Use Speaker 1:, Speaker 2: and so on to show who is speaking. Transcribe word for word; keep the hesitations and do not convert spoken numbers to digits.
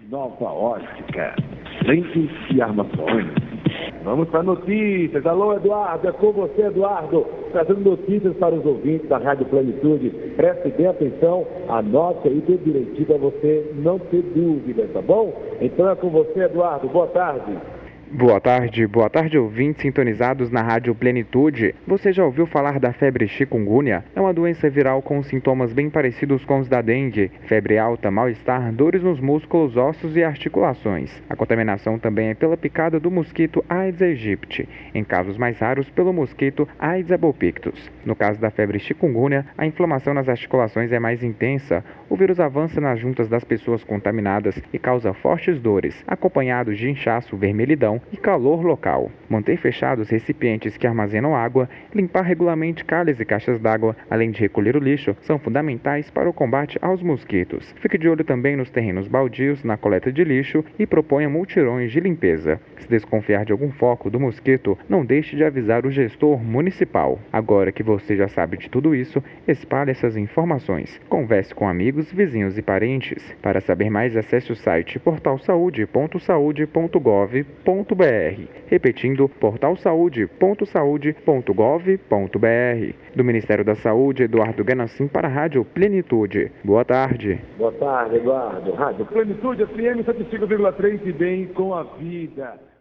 Speaker 1: Nova Ótica, lentes e armações. Vamos para notícias. Alô, Eduardo, é com você, Eduardo, trazendo notícias para os ouvintes da Rádio Plenitude. Preste bem atenção, anote aí tudo direitinho para você não ter dúvidas, tá bom? Então é com você, Eduardo. Boa tarde.
Speaker 2: Boa tarde, boa tarde, ouvintes sintonizados na Rádio Plenitude. Você já ouviu falar da febre chikungunya? É uma doença viral com sintomas bem parecidos com os da dengue: febre alta, mal-estar, dores nos músculos, ossos e articulações. A contaminação também é pela picada do mosquito Aedes aegypti, em casos mais raros pelo mosquito Aedes albopictus. No caso da febre chikungunya, a inflamação nas articulações é mais intensa. O vírus avança nas juntas das pessoas contaminadas e causa fortes dores, acompanhados de inchaço, vermelhidão e calor local. Manter fechados recipientes que armazenam água, limpar regularmente calhas e caixas d'água, além de recolher o lixo, são fundamentais para o combate aos mosquitos. Fique de olho também nos terrenos baldios, na coleta de lixo e proponha mutirões de limpeza. Se desconfiar de algum foco do mosquito, não deixe de avisar o gestor municipal. Agora que você já sabe de tudo isso, espalhe essas informações. Converse com amigos, vizinhos e parentes. Para saber mais, acesse o site portal saúde ponto saúde ponto gov ponto br. Repetindo, portal saúde ponto saúde ponto gov ponto br. Do Ministério da Saúde, Eduardo Ganassim para a Rádio Plenitude. Boa tarde.
Speaker 1: Boa tarde, Eduardo. Rádio Plenitude, F M cento e cinco vírgula três e bem com a vida.